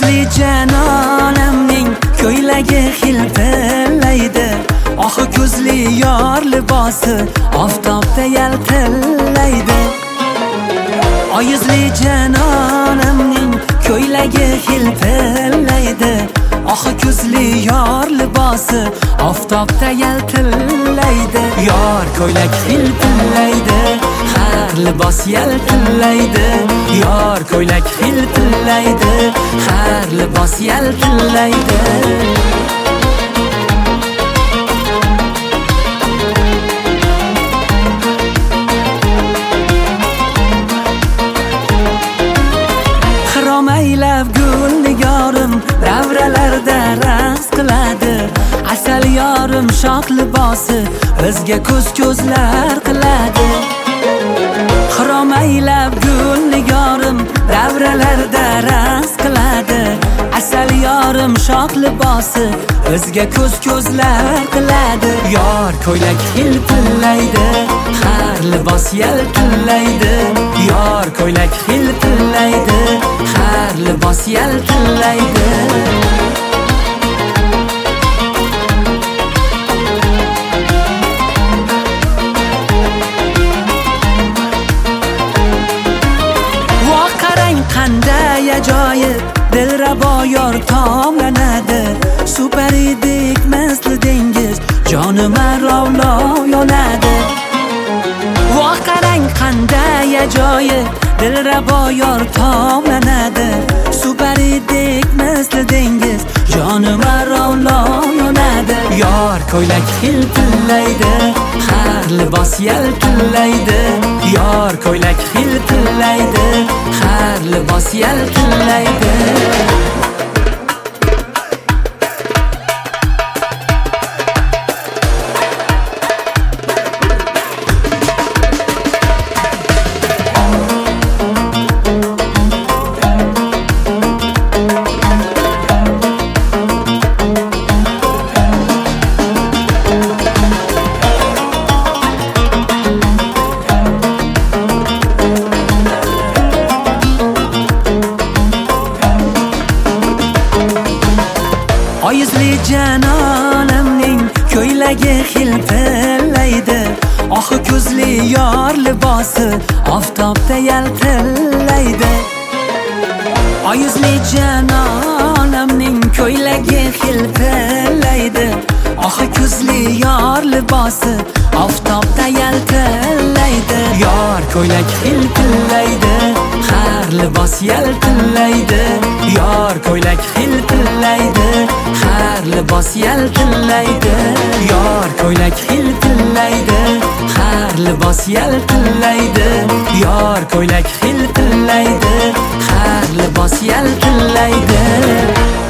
Oyuzli janonimning ko'ylagi hilpillaydi. Oxi ko'zli yor libosi oftobda yaltillaydi. Oyuzli janonimning ko'ylagi hilpillaydi. Oxi ko'zli yor libosi oftobda yaltillaydi. Yor ko'ylak hilpillaydi, har libos yaltillaydi. Yor ko'ylak hilpillaydi, har libos yaltillaydi. Xromaylab gul nigorim davralarda raqs qiladi. Asal yorim shoh libosi bizga ko'z-ko'zlar qiladi. Xromaylab gul nigorim davralarda raqs qiladi. Asal yorim shoh libosi bizga ko'z-ko'zlar qiladi. Yor ko'ylak hilpillaydi, har libos yaltillaydi. Yor ko'ylak hilpillaydi, har libos yaltillaydi. Voh qarang qanday ajoyib, dilrabo yor tomlanadi. Superdek misli dengiz jonim arovlo yonadi. Voh qarang qanday ajoyib, dilrabo yor tomlanadi. Superdek misli dengiz jonim arovlo yonadi. Yor ko'ylak hilpillaydi, har libos yaltillaydi. Yor ko'ylak hilpillaydi, har libos yaltillaydi. Oyuzli janonimning ko'ylagi hilpillaydi. Oxi ko'zli yor libosi oftobda yaltillaydi. Oyuzli janonimning ko'ylagi hilpillaydi. Oxi ko'zli yor libosi oftobda yaltillaydi. Yor ko'ylak hilpillaydi, har libos yaltillaydi. Yor ko'ylak hilpillaydi, har libos yaltillaydi. Yor ko'ylak hilpillaydi, har libos yaltillaydi. Yor ko'ylak hilpillaydi, har libos yaltillaydi.